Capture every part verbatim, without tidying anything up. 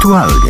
Aktualnie.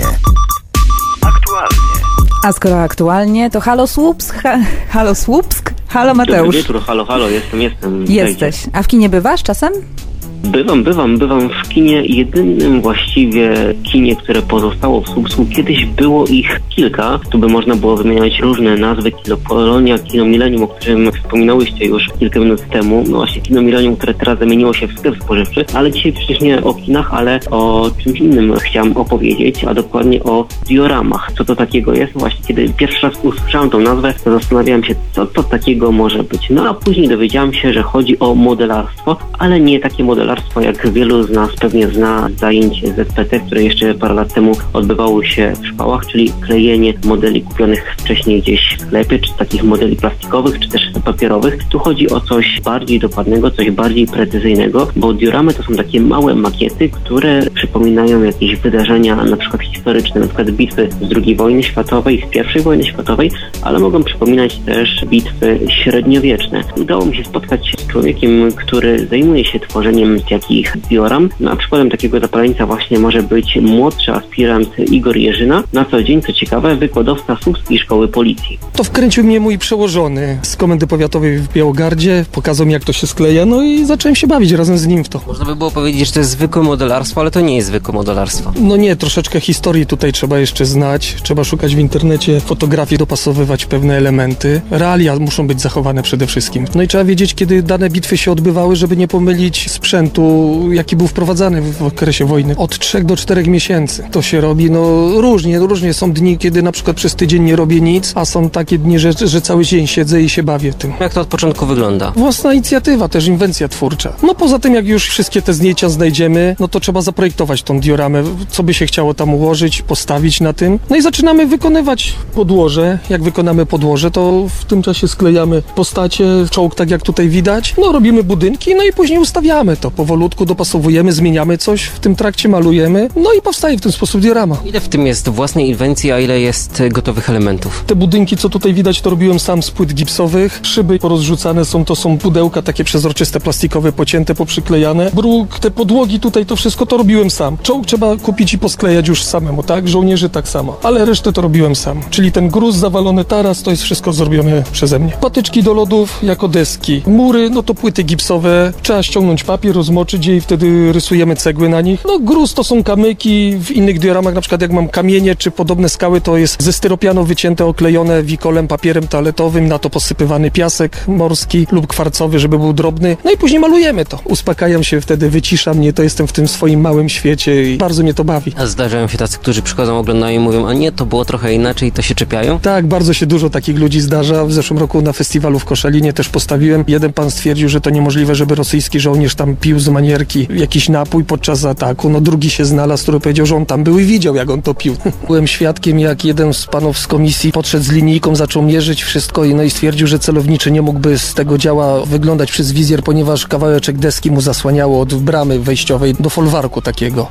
Aktualnie. A skoro aktualnie, to halo Słupsk, ha, halo Słupsk, halo Mateusz. Dobry wieczór, halo, halo, jestem, jestem. Jesteś. A w kinie bywasz czasem? Bywam, bywam, bywam w kinie, jedynym właściwie kinie, które pozostało w Słupsku. Kiedyś było ich kilka, tu by można było wymieniać różne nazwy, Kino Polonia, Kino Millennium, o którym wspominałyście już kilka minut temu. No właśnie Kino Millennium, które teraz zamieniło się w sklep spożywczy, ale dzisiaj przecież nie o kinach, ale o czymś innym chciałam opowiedzieć, a dokładnie o dioramach. Co to takiego jest? Właśnie kiedy pierwszy raz usłyszałam tą nazwę, to zastanawiałam się, co to takiego może być. No a później dowiedziałam się, że chodzi o modelarstwo, ale nie takie modelarstwo, jak wielu z nas pewnie zna zajęć Z P T, które jeszcze parę lat temu odbywało się w szkołach, czyli klejenie modeli kupionych wcześniej gdzieś w sklepie, czy takich modeli plastikowych, czy też papierowych. Tu chodzi o coś bardziej dokładnego, coś bardziej precyzyjnego, bo dioramy to są takie małe makiety, które przypominają jakieś wydarzenia, na przykład historyczne, na przykład bitwy z drugiej wojny światowej, z pierwszej wojny światowej, ale mogą przypominać też bitwy średniowieczne. Udało mi się spotkać z człowiekiem, który zajmuje się tworzeniem takich dioram. No, przykładem takiego zapaleńca właśnie może być młodszy aspirant Igor Jerzyna, na co dzień, co ciekawe, wykładowca Słupskiej Szkoły Policji. To wkręcił mnie mój przełożony z Komendy Powiatowej w Białogardzie, pokazał mi, jak to się skleja, no i zacząłem się bawić razem z nim w to. Można by było powiedzieć, że to jest zwykłe modelarstwo, ale to nie jest zwykłe modelarstwo. No nie, troszeczkę historii tutaj trzeba jeszcze znać, trzeba szukać w internecie fotografii, dopasowywać pewne elementy. Realia muszą być zachowane przede wszystkim. No i trzeba wiedzieć, kiedy dane bitwy się odbywały, żeby nie pomylić sprzętu, jaki był wprowadzany w okresie wojny. Od trzech do czterech miesięcy to się robi, no różnie, różnie są dni, kiedy na przykład przez tydzień nie robię nic, a są takie dni, że, że cały dzień siedzę i się bawię w tym. Jak to od początku wygląda? Własna inicjatywa, też inwencja twórcza. No poza tym, jak już wszystkie te zdjęcia znajdziemy, no to trzeba zaprojektować tą dioramę, co by się chciało tam ułożyć, postawić na tym. No i zaczynamy wykonywać podłoże. Jak wykonamy podłoże, to w tym czasie sklejamy postacie, czołg, tak jak tutaj widać. No robimy budynki, no i później ustawiamy to. Powolutku dopasowujemy, zmieniamy coś, w tym trakcie malujemy, no i powstaje w ten sposób diorama. Ile w tym jest własnej inwencji, a ile jest gotowych elementów? Te budynki, co tutaj widać, to robiłem sam z płyt gipsowych. Szyby porozrzucane są, to są pudełka takie przezroczyste, plastikowe, pocięte, poprzyklejane. Bruk, te podłogi tutaj, to wszystko to robiłem sam. Czołg trzeba kupić i posklejać już samemu, tak? Żołnierzy tak samo. Ale resztę to robiłem sam. Czyli ten gruz, zawalony taras, to jest wszystko zrobione przeze mnie. Patyczki do lodów jako deski. Mury, no to płyty gipsowe. Trzeba ściągnąć papier, rozmoczyć je i wtedy rysujemy cegły na nich. No gruz to są kamyki. W innych dioramach, na przykład jak mam kamienie czy podobne skały, to jest ze styropianu wycięte, oklejone wikolem, papierem toaletowym, na to posypywany piasek morski lub kwarcowy, żeby był drobny. No i później malujemy to. Uspokajam się wtedy, wycisza mnie, to jestem w tym swoim małym świecie i bardzo mnie to bawi. A zdarzają się tacy, którzy przychodzą, oglądają i mówią, a nie, to było trochę inaczej, to się czepiają? Tak, bardzo się dużo takich ludzi zdarza. W zeszłym roku na festiwalu w Koszalinie też postawiłem. Jeden pan stwierdził, że to niemożliwe, żeby rosyjski żołnierz tam pił z manierki jakiś napój podczas ataku. No drugi się znalazł, który powiedział, że on tam był i widział, jak on to pił. Byłem świadkiem, jak jeden z panów z komisji podszedł z linijką, zaczął mierzyć wszystko i no i stwierdził, że celowniczy nie mógłby z tego działa wyglądać przez wizjer, ponieważ kawałeczek deski mu zasłaniało od bramy wejściowej do folwarku takiego.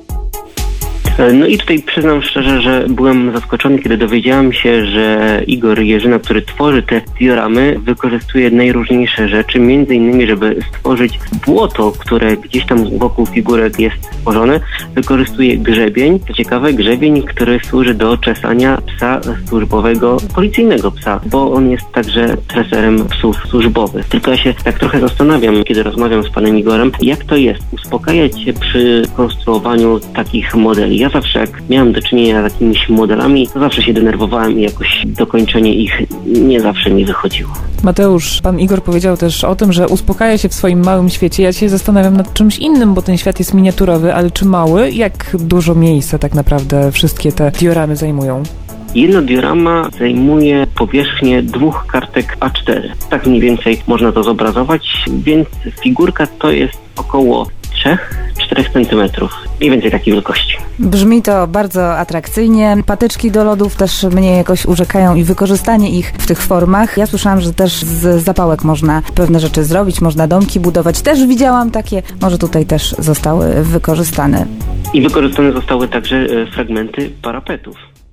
No i tutaj przyznam szczerze, że byłem zaskoczony, kiedy dowiedziałem się, że Igor Jerzyna, który tworzy te dioramy, wykorzystuje najróżniejsze rzeczy, między innymi, żeby stworzyć błoto, które gdzieś tam wokół figurek jest stworzone, wykorzystuje grzebień. Co ciekawe, grzebień, który służy do czesania psa służbowego, policyjnego psa, bo on jest także treserem psów służbowych. Tylko ja się tak trochę zastanawiam, kiedy rozmawiam z panem Igorem, jak to jest uspokajać się przy konstruowaniu takich modeli. Ja zawsze, jak miałem do czynienia z jakimiś modelami, to zawsze się denerwowałem i jakoś dokończenie ich nie zawsze mi wychodziło. Mateusz, pan Igor powiedział też o tym, że uspokaja się w swoim małym świecie. Ja się zastanawiam nad czymś innym, bo ten świat jest miniaturowy, ale czy mały? Jak dużo miejsca tak naprawdę wszystkie te dioramy zajmują? Jedno diorama zajmuje powierzchnię dwóch kartek A cztery. Tak mniej więcej można to zobrazować, więc figurka to jest około trzy do czterech centymetrów. Mniej więcej takiej wielkości. Brzmi to bardzo atrakcyjnie. Patyczki do lodów też mnie jakoś urzekają i wykorzystanie ich w tych formach. Ja słyszałam, że też z zapałek można pewne rzeczy zrobić, można domki budować. Też widziałam takie, może tutaj też zostały wykorzystane. I wykorzystane zostały także fragmenty parapetów.